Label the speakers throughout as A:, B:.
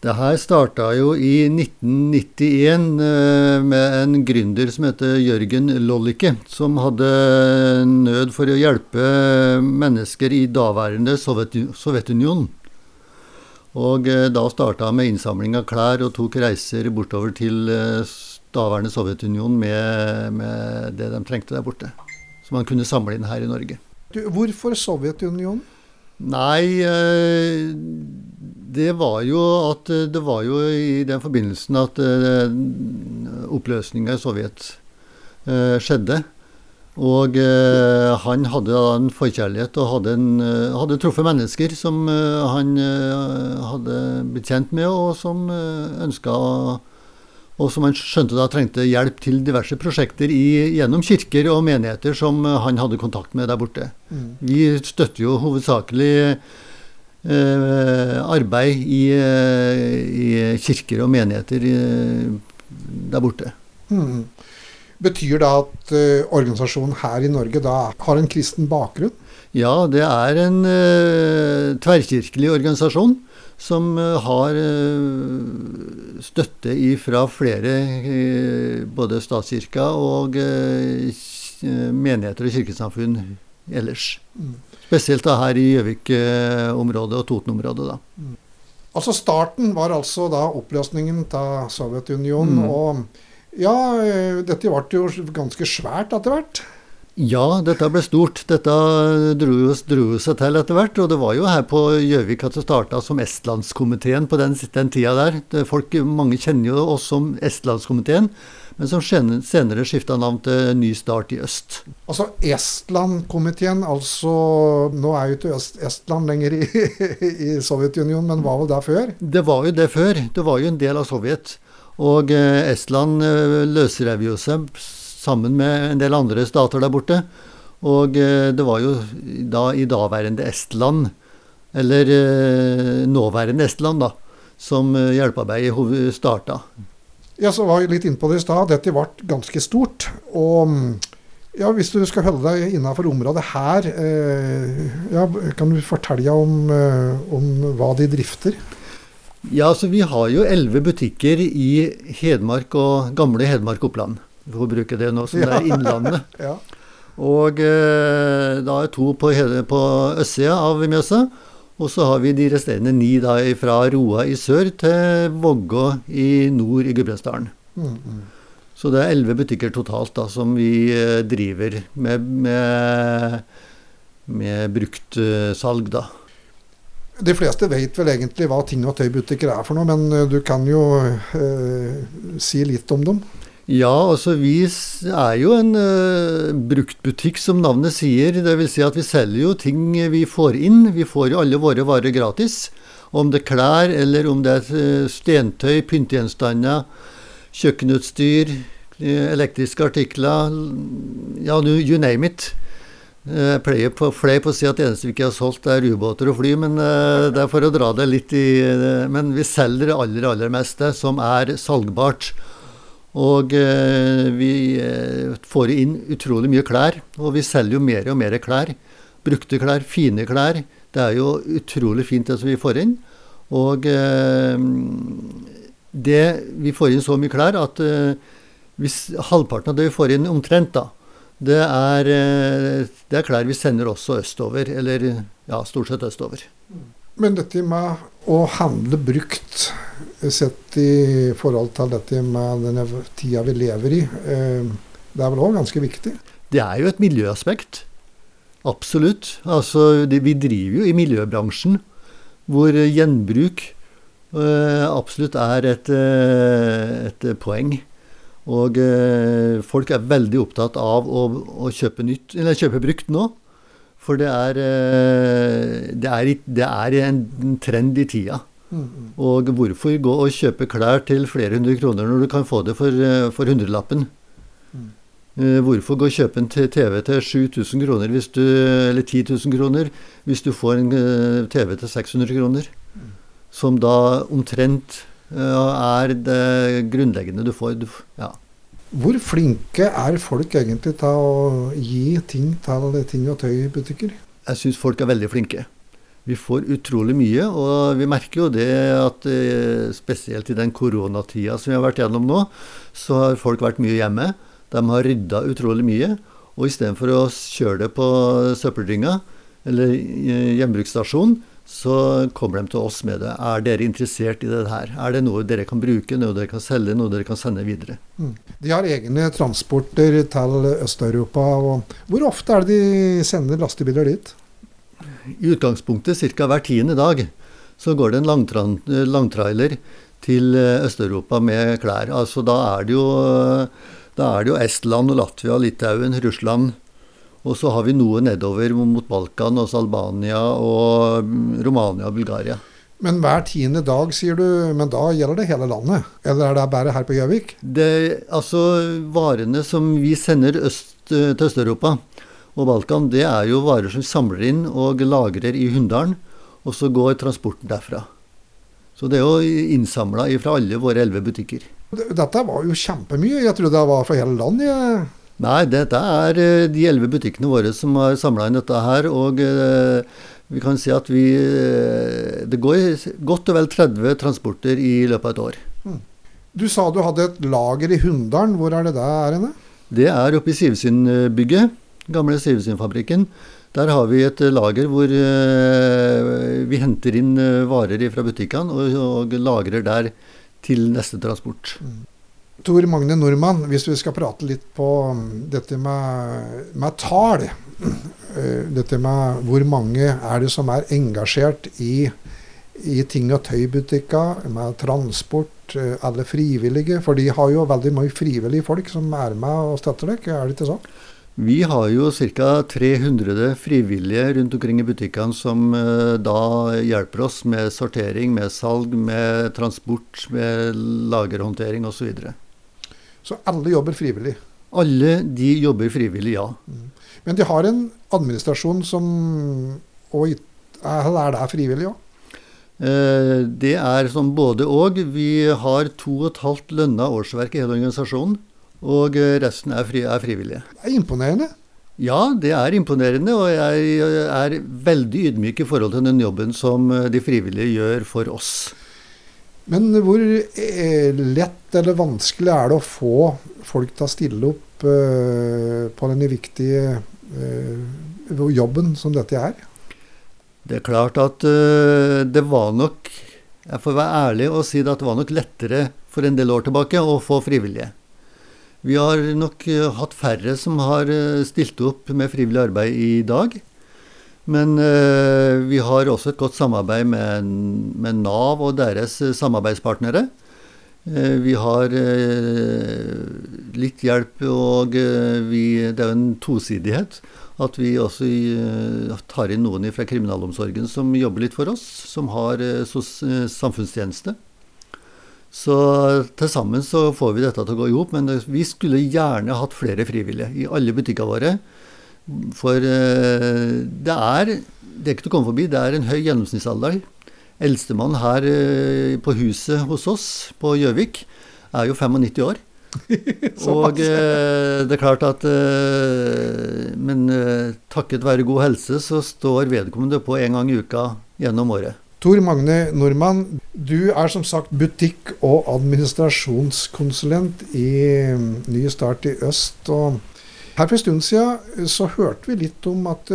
A: Det her startet jo i 1991 med en gründer som heter Jørgen Lollicke, som hadde nød for å hjelpe mennesker i daværende Sovjetunionen. Og da startet han med innsamling av klær og tok reiser bortover til daværende Sovjetunionen med det de trengte der borte, som han kunne samle inn her i Norge.
B: Hvorfor Sovjetunionen?
A: Nei, det var jo i den forbindelsen at oppløsningen i Sovjet skjedde. Og han hadde da en forkjærlighet og hadde truffet mennesker som han hadde blitt kjent med, og som og som han skjønte da trengte hjelp til diverse prosjekter gjennom kirker og menigheter som han hadde kontakt med der borte. Vi støtter jo hovedsakelig arbeid i kirker og menigheter der borte.
B: Betyr det at organisasjonen her i Norge da har en kristen bakgrunn?
A: Ja, det er en tverrkirkelig organisasjon som har støtte fra flere, både statskirka og menigheter og kirkesamfunn ellers. Spesielt da her i Gjøvik-området og Toten-området da.
B: Altså starten var altså da oppløsningen av Sovjetunionen, og ja, dette ble jo ganske svært etter hvert.
A: Ja, dette ble stort. Dette dro seg til etter hvert, og det var jo her på Gjøvik at det startet som Estlandskomiteen på den tida der. Mange kjenner jo oss som Estlandskomiteen, men som senere skiftet navn til Ny Start i Øst.
B: Altså Estlandkomiteen, nå er jo ikke Estland lenger i Sovjetunionen, men var vel det før?
A: Det var jo det før. Det var jo en del av Sovjet. Og Estland løsrev jo seg sammen med en del andre stater der borte. Og det var jo da i daværende Estland, eller nåværende Estland da, som hjelpearbeidet startet.
B: Ja, så var jeg litt inne på det i stad. Dette ble ganske stort. Og ja, hvis du skal holde deg innenfor området her, kan du fortelle om hva de drifter?
A: Ja, så vi har jo 11 butikker i Hedmark og gamle Hedmark Oppland. Vi får bruke det nå som det er innlandet.
B: Ja.
A: Og da er 2 på østsida av Mjøsa, og så har vi de resterende 9 da fra Roa i sør til Vågå i nord i Gudbrandsdalen. Så det er 11 butikker totalt da, som vi driver med brukt salg da.
B: De fleste vet vel egentlig hva ting- og tøybutikker er for noe, men du kan jo si litt om dem.
A: Ja, altså vi er jo en bruktbutikk som navnet sier. Det vil si at vi selger jo ting vi får inn. Vi får jo alle våre varer gratis. Om det er klær, eller om det er stentøy, pyntegjenstander, kjøkkenutstyr, elektriske artikler, ja, you name it. Jeg pleier på å si at det eneste vi ikke har solgt er ubåter og fly, men det er for å dra det litt men vi selger det aller meste som er salgbart. Og vi får inn utrolig mye klær, og vi selger jo mer og mer klær. Brukte klær, fine klær. Det er jo utrolig fint det som vi får inn. Og vi får inn så mye klær at hvis halvparten av det vi får inn omtrent da, det er klær vi sender også østover, eller ja, stort sett østover.
B: Men dette med å handle brukt, sett i forhold til dette med denne tida vi lever i, det er vel også ganske viktig? Det
A: er jo et miljøaspekt. Absolutt. Altså, vi driver jo i miljøbransjen, hvor gjenbruk absolutt er et poeng. Og folk er veldig opptatt av å kjøpe nytt, eller kjøpe brukt nå. For det er en trend i tida. Og hvorfor gå og kjøpe klær til flere 100 kroner når du kan få det for 100-lappen? Hvorfor gå og kjøpe en TV til 7000 kroner, eller 10 000 kroner, hvis du får en TV til 600 kroner? Som da omtrent er det grunnleggende du får. Ja.
B: Hvor flinke er folk egentlig til å gi ting til ting- og tøybutikker?
A: Jeg synes folk er veldig flinke. Vi får utrolig mye, og vi merker jo det at spesielt i den koronatida som vi har vært gjennom nå, så har folk vært mye hjemme. De har rydda utrolig mye, og i stedet for å kjøre det på søppeldynga eller gjenbruksstasjon, så kommer de til oss med det. Er dere interessert i det her? Er det noe dere kan bruke, noe dere kan selge, noe dere kan sende videre?
B: De har egne transporter til Øst-Europa. Og hvor ofte er det de sender lastebiler dit?
A: I utgangspunktet, ca. hver 10. dag, så går det en langtrailer til Øst-Europa med klær. Altså da er det jo Estland og Latvia, Litauen, Russland. Og så har vi noe nedover mot Balkan, også Albania og Romania og Bulgaria.
B: Men hver 10. dag, sier du, men da gjelder det hele landet? Eller er det bare her på Gjøvik?
A: Altså, varene som vi sender til Øst-Europa og Balkan, det er jo varer som vi samler inn og lagrer i Hunndalen, og så går transporten derfra. Så det er jo innsamlet fra alle våre 11 butikker.
B: Dette var jo kjempemye. Jeg trodde det var for hele landet.
A: Nei, dette er de 11 butikkene våre som har samlet inn dette her, og vi kan si at det går godt og vel 30 transporter i løpet av et år.
B: Du sa du hadde et lager i Hunndalen. Hvor er det der henne?
A: Det er oppe i Sivesyn-bygget, gamle Sivesyn-fabrikken. Der har vi et lager hvor vi henter inn varer fra butikkene og lagrer der til neste transport.
B: Tor Magne Normann, hvis vi skal prate litt på dette med tall, dette med hvor mange er det som er engasjert i ting- og tøybutikker, med transport, alle frivillige, for de har jo veldig mye frivillige folk som er med og støtter deg, er det ikke sånn?
A: Vi har jo ca. 300 frivillige rundt omkring i butikkene som da hjelper oss med sortering, med salg, med transport, med lagerhåndtering osv.
B: Så alle jobber frivillig?
A: Alle de jobber frivillig, ja.
B: Men de har en administrasjon som er det frivillig også?
A: Det er som både og. Vi har 2,5 lønna årsverk i hele organisasjonen, og resten er frivillige.
B: Det er imponerende.
A: Ja, det er imponerende, og jeg er veldig ydmyk i forhold til den jobben som de frivillige gjør for oss.
B: Men hvor lett eller vanskelig er det å få folk til å stille opp på denne viktige jobben som dette er?
A: Det er klart at det var nok, jeg får være ærlig og si at det var nok lettere for en del år tilbake å få frivillige. Vi har nok hatt færre som har stilt opp med frivillig arbeid i dag. Men vi har også et godt samarbeid med NAV og deres samarbeidspartnere. Vi har litt hjelp, og det er jo en tosidighet at vi også tar inn noen fra kriminalomsorgen som jobber litt for oss, som har samfunnstjeneste. Så til sammen så får vi dette til å gå ihop, men vi skulle gjerne hatt flere frivillige i alle butikker våre. For det er ikke til å komme forbi, det er en høy gjennomsnittsalder. Eldstemann her på huset hos oss på Gjøvik er jo 95 år. Og det er klart at men takket være god helse så står vedkommende på en gang i uka gjennom året.
B: Tor Magne Normann, du er som sagt butikk- og administrasjonskonsulent i Ny Start i Øst. Og her for en stund siden så hørte vi litt om at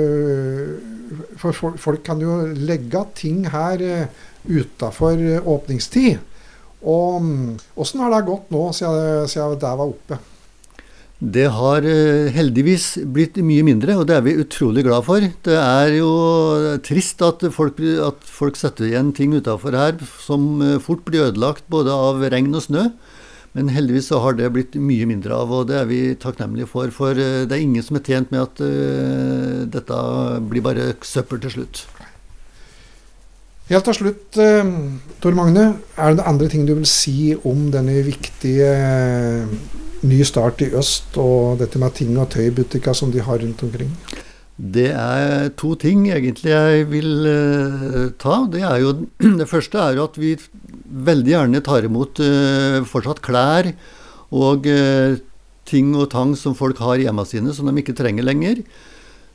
B: for folk kan jo legge ting her utenfor åpningstid. Og hvordan har det gått nå siden det var oppe?
A: Det har heldigvis blitt mye mindre, og det er vi utrolig glad for. Det er jo trist at folk setter igjen ting utenfor her som fort blir ødelagt både av regn og snø. Men heldigvis så har det blitt mye mindre av, og det er vi takknemlige for det er ingen som er tjent med at dette blir bare søppel til slutt.
B: Helt til slutt, Tor Magne, er det andre ting du vil si om denne viktige Ny Start i Øst og dette med ting- og tøybutikker som de har rundt omkring?
A: Det er to ting egentlig jeg vil ta. Det første er jo at vi veldig gjerne tar imot fortsatt klær og ting og tang som folk har hjemme sine som de ikke trenger lenger.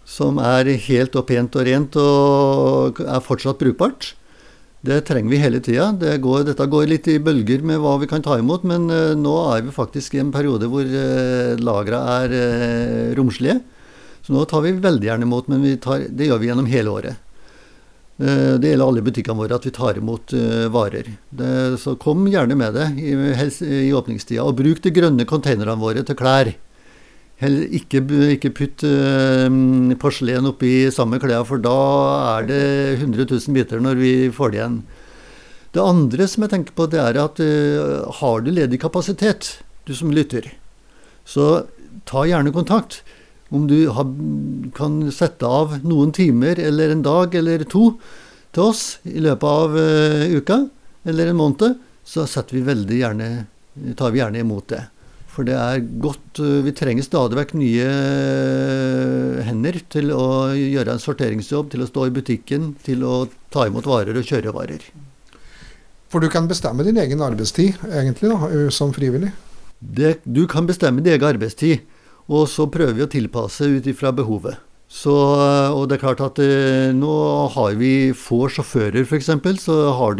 A: som helt og pent og rent og fortsatt brukbart. Det trenger vi hele tiden. Dette går litt i bølger med hva vi kan ta imot, men nå vi faktisk i en periode hvor lagrene romslige. Så nå tar vi veldig gjerne imot, men det gjør vi gjennom hele året. Det gjelder alle butikkene våre at vi tar imot varer. Så kom gjerne med det i åpningstida, og bruk de grønne containerne våre til klær. Ikke putt porselen oppi samme klær, for da det 100 000 biter når vi får det igjen. Det andre som jeg tenker på, det at har du ledig kapasitet, du som lytter, så ta gjerne kontakt. Om du kan sette av noen timer, eller en dag, eller 2 til oss i løpet av uka, eller en måned, så tar vi gjerne imot det. For det godt, vi trenger stadig vekk nye hender til å gjøre en sorteringsjobb, til å stå i butikken, til å ta imot varer og kjøre varer.
B: For du kan bestemme din egen arbeidstid, egentlig, da, som frivillig?
A: Du kan bestemme din egen arbeidstid. Og så prøver vi å tilpasse ut ifra behovet. Og det klart at nå har vi få sjåfører for eksempel, så har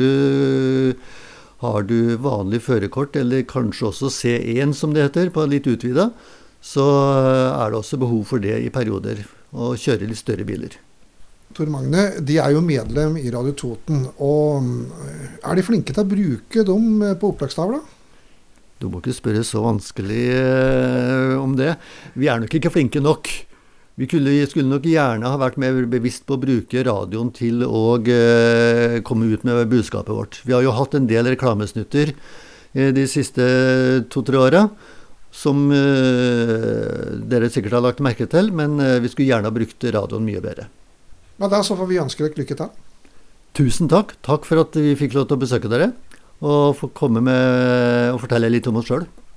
A: du vanlig førerkort, eller kanskje også C1 som det heter, på litt utvidet, så det også behov for det i perioder, å kjøre litt større biler.
B: Tor Magne, de jo medlem i Radio Toten, og de flinke til å bruke dem på opptakstavla?
A: Du må ikke spørre så vanskelig om det. Vi nok ikke flinke nok. Vi skulle nok gjerne ha vært mer bevisst på å bruke radioen til å komme ut med budskapet vårt. Vi har jo hatt en del reklamesnutter de siste 2-3 årene, som dere sikkert har lagt merke til, men vi skulle gjerne ha brukt radioen mye bedre.
B: Men da så får vi ønske dere lykke til.
A: Tusen takk. Takk for at vi fikk lov til å besøke dere. Og få komme med og fortelle litt om oss selv.